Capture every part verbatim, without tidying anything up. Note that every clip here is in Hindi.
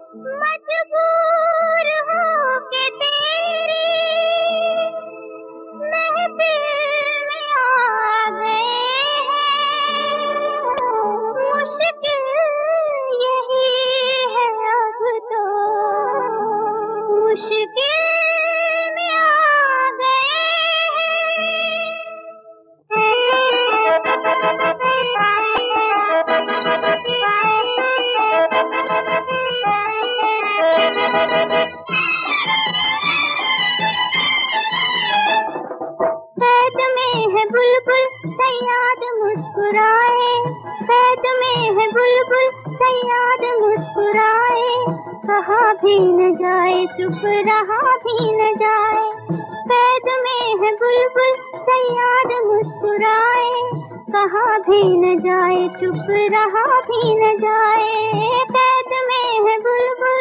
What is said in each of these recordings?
मजबूर होके तेरी महफिल में आ गए हैं। मुश्किल यही है अब तो, मुश्किल में आ गए कैद में है बुलबुल सयाद मुस्कुराए, कैद में है बुलबुल सयाद मुस्कुराए। कहा भी न जाए चुप रहा भी न जाए। कैद में है बुलबुल सयाद मुस्कुराए, कहा भी न जाए चुप रहा भी न जाए। कैद में है बुलबुल।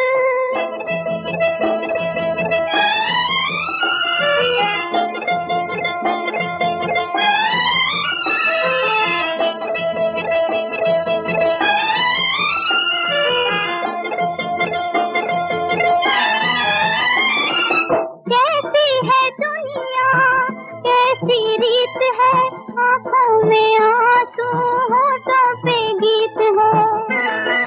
कैसी रीत है आँखों में आंसू होठों पे गीत है।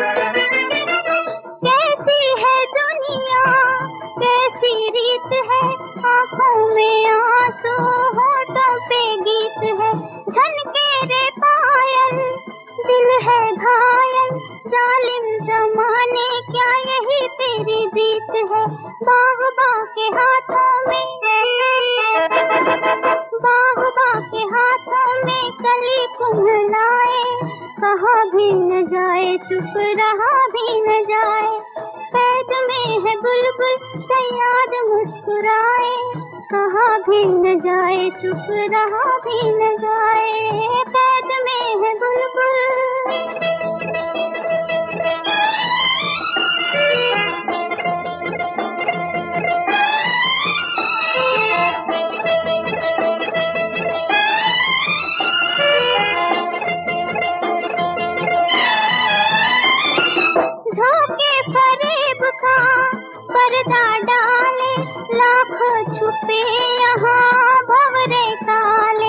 कैसी है दुनिया कैसी रीत है आँखों में आंसू होठों पे गीत है। झनके रे पायल दिल है घायल, जालिम जमाने क्या यही तेरी जीत है। बागबा के हाथों में बागबा के हाथों में कली कुम्हलाए। कहा भी न जाए चुप रहा भी न जाए। कैद में है बुलबुल सयाद मुस्कुराए, कहा भी न जाए चुप रहा भी न जाए। कैद में है बुलबुल। धोखे फरेब का पर्दा डाले, लाखों छुपे यहाँ भंवरे काले।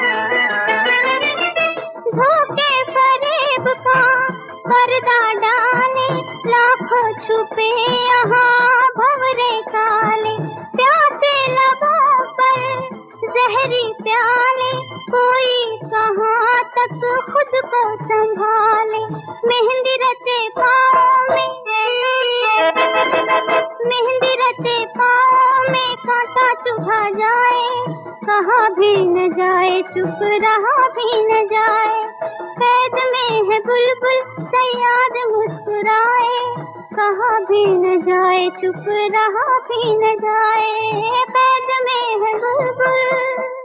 धोखे फरेब का पर्दा डाले, लाखों छुपे यहाँ भंवरे काले। प्यासे लबों पर जहरी प्याले, कोई कहाँ तक खुद को संभाले। मेहंदी रचे पाँव में मेहंदी रचे पाँव में कांटा चुभा जाए। कहा भी न जाए चुप रहा भी न जाए। कैद में है बुलबुल सयाद मुस्कुराए, कहा भी न जाए चुप रहा भी न जाए। कैद में है बुलबुल।